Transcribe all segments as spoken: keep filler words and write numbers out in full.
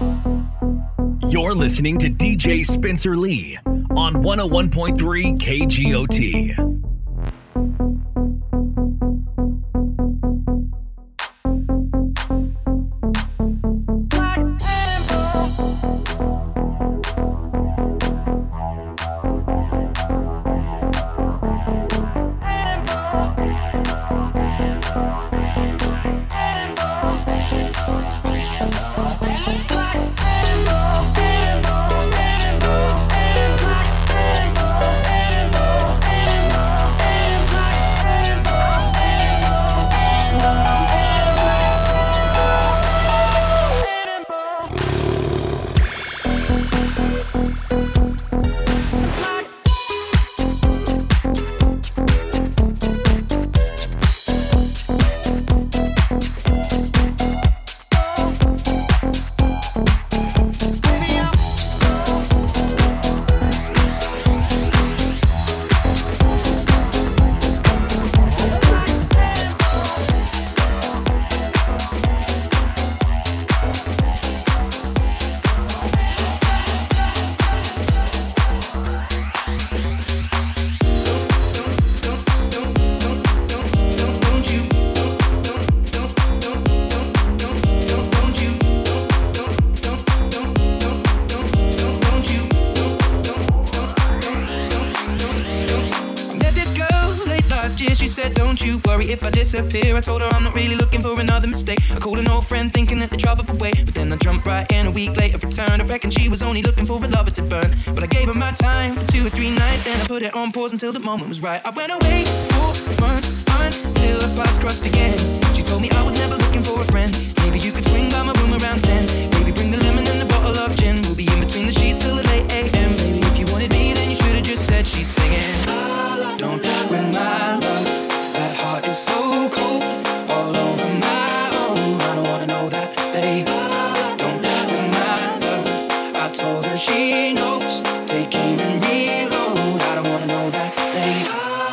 You're listening to D J Spencer Lee on one oh one point three K G O T. If I disappear, I told her I'm not really looking for another mistake. I called an old friend thinking that the trouble would wait, but then I jumped right in. A week later returned. I reckon she was only looking for a lover to burn, but I gave her my time for two or three nights. Then I put it on pause until the moment was right. I went away for months until our paths crossed again. She told me I was never looking for a friend. Maybe you could swing by my room around ten. Maybe bring the lemon and the bottle of gin. We'll be in between the sheets till the late a m. Baby, if you wanted me, then you should have just said. She's singing, don't bring my love. That heart is so cold, all over my own. I don't wanna know that, babe. Don't bring my love. I told her she knows. Take aim and reload. I don't wanna know that, babe.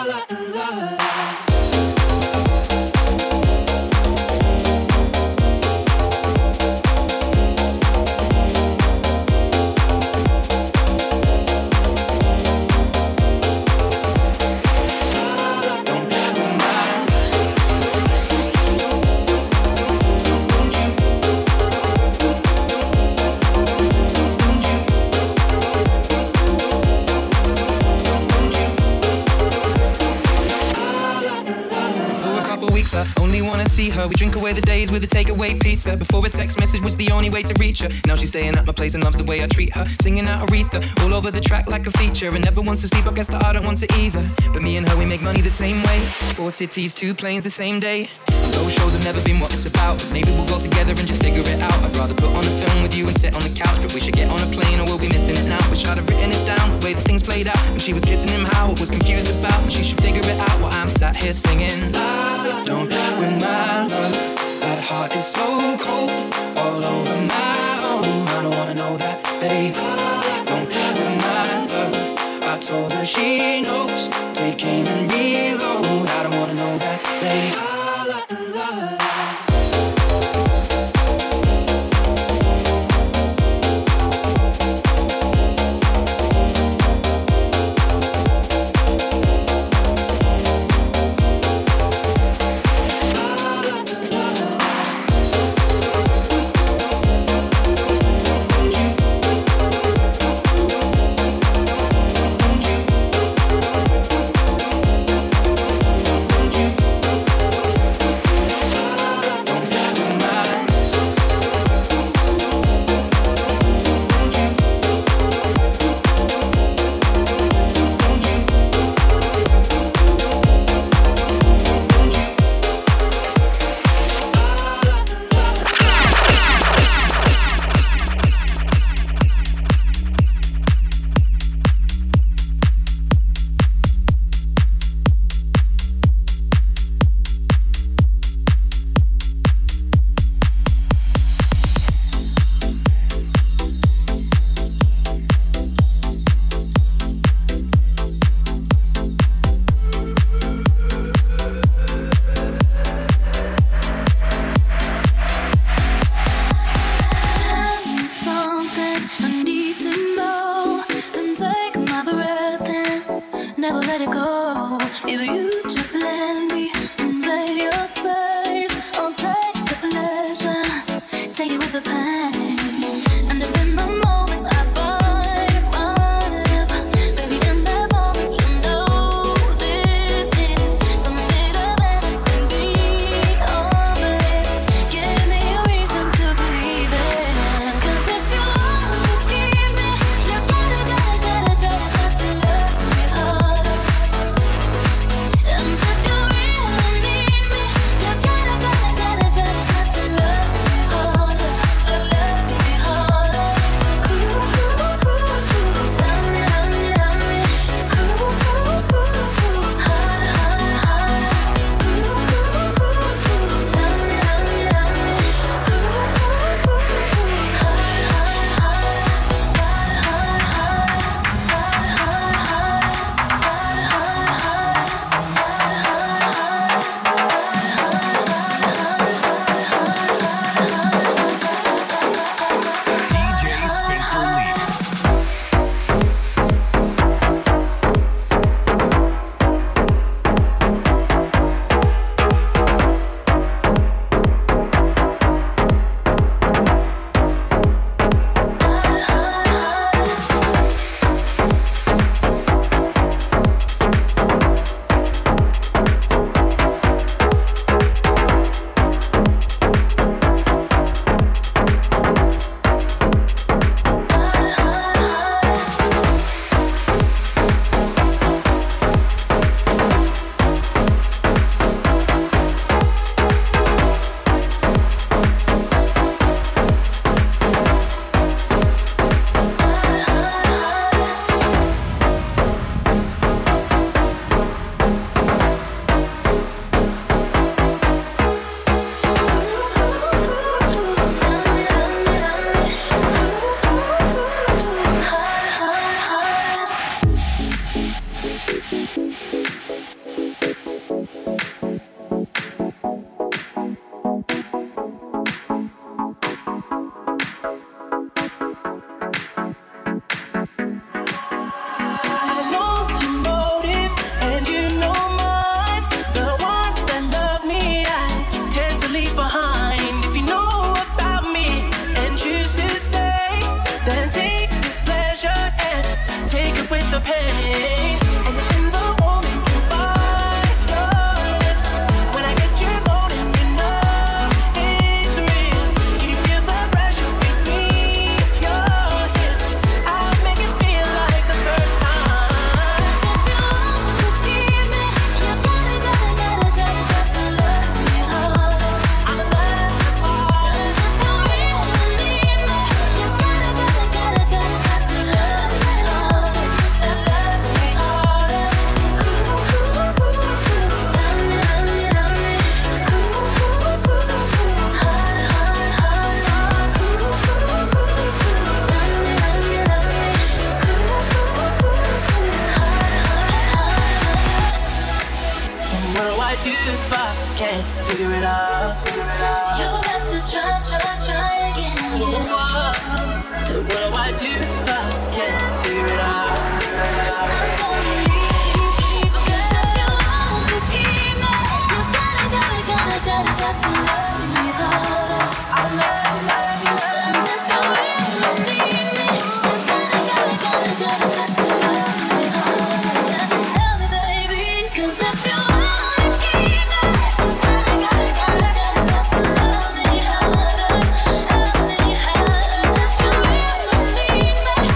See her, we drink away the days with a takeaway pizza. Before a text message was the only way to reach her. Now she's staying at my place and loves the way I treat her. Singing out Aretha, all over the track like a feature. And never wants to sleep, I guess that I don't want to either. But me and her, we make money the same way. Four cities, two planes the same day. And those shows have never been what it's about. But maybe we'll go together and just figure it out. I'd rather put on a film with you and sit on the couch. But we should get on a plane or we'll be missing it now. Wish I'd have written it down, the way that things played out. When she was kissing him, how I was confused about. But she should figure it out while I'm sat here singing. Don't bring my love. That heart is so cold, all over my own. I don't wanna know that, babe. Don't bring my love. I told her she knows. Take aim and reload. I don't wanna know that, babe. Keep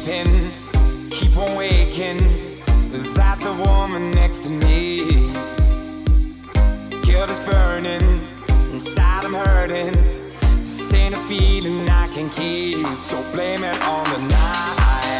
sleeping, keep on waking without the woman next to me. Guilt is burning, inside I'm hurting. This ain't a feeling I can keep, so blame it on the night.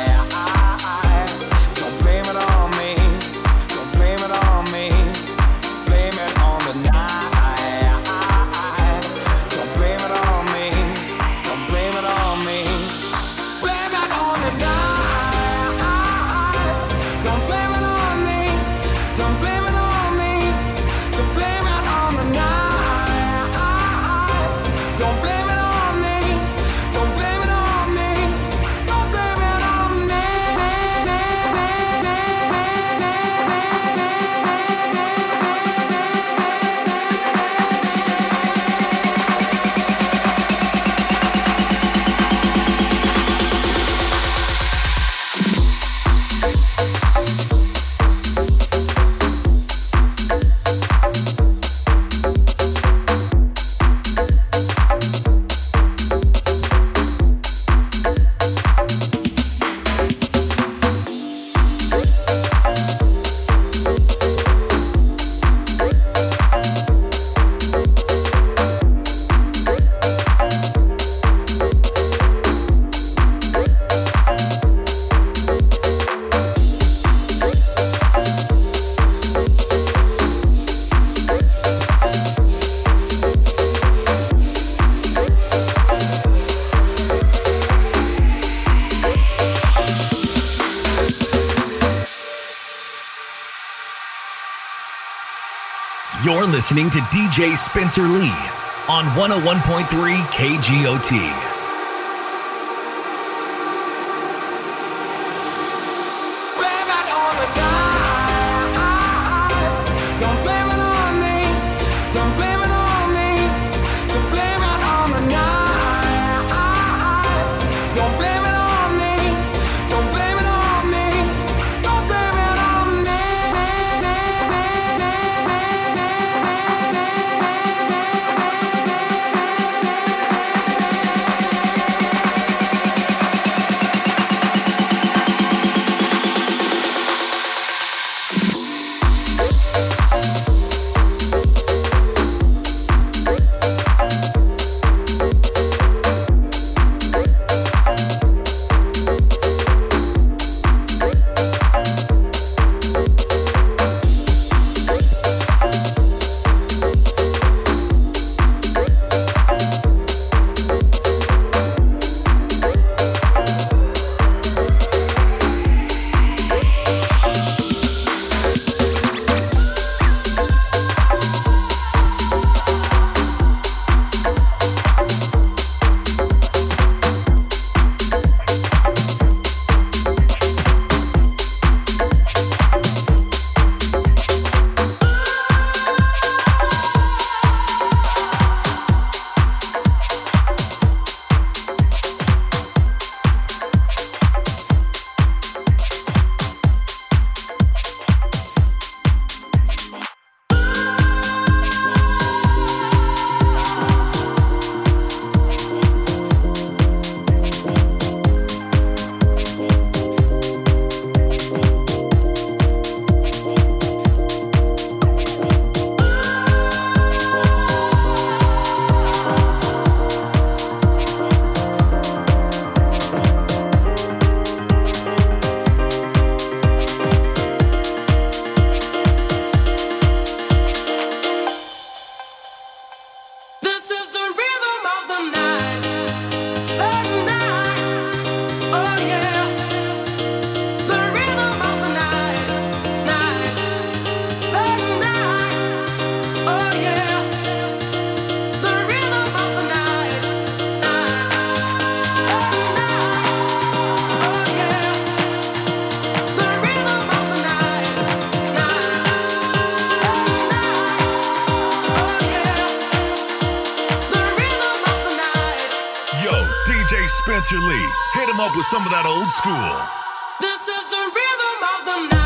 Don't blame it on me, don't blame it on me. Blame it on the night. Don't blame it on me, don't blame it on me. Blame it on the night. Don't blame it on me, don't blame it on me. So blame it on the night. Don't blame it on me, don't blame it on me. Don't blame it on me. You're listening to D J Spencer Lee on one oh one point three K G O T. Spencer Lee. Hit him up with some of that old school. This is the rhythm of the night.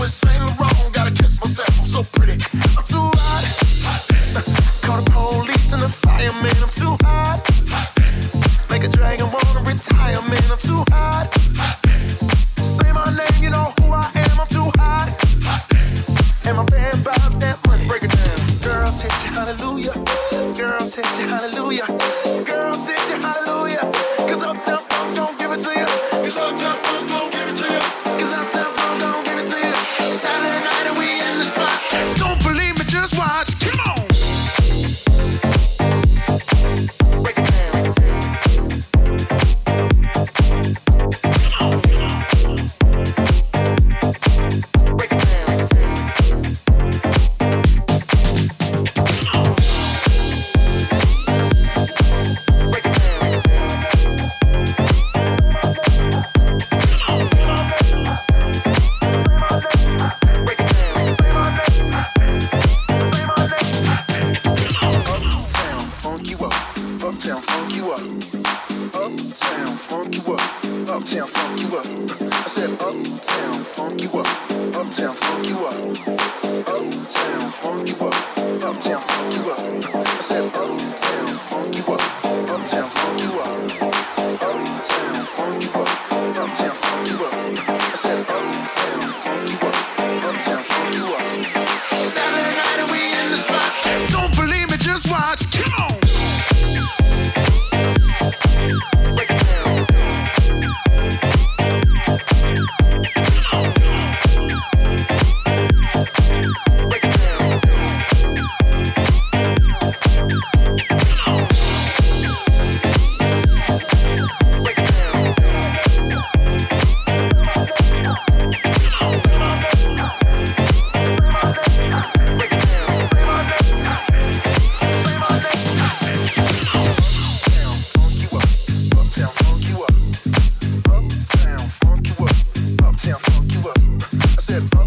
with Saint Laurent, gotta kiss myself, I'm so pretty. I'm too hot. Call the police and the fireman, I'm too hot. Make a dragon wanna retire, man, I'm too hot. Say my name, you know who I am, I'm too hot. And my band bought that money, break it down. Girls hit you, hallelujah. Girls hit you, hallelujah. Girls hit you, hallelujah. Cause Uptown Funk don't give it to you. Cause Uptown Funk don't give it to you. Cause Uptown Funk don't give it to you. Saturday night and we in the spot. Don't believe me, just watch. Come on. Break it down. Come on, come on. Break it down. Uptown, funk you up.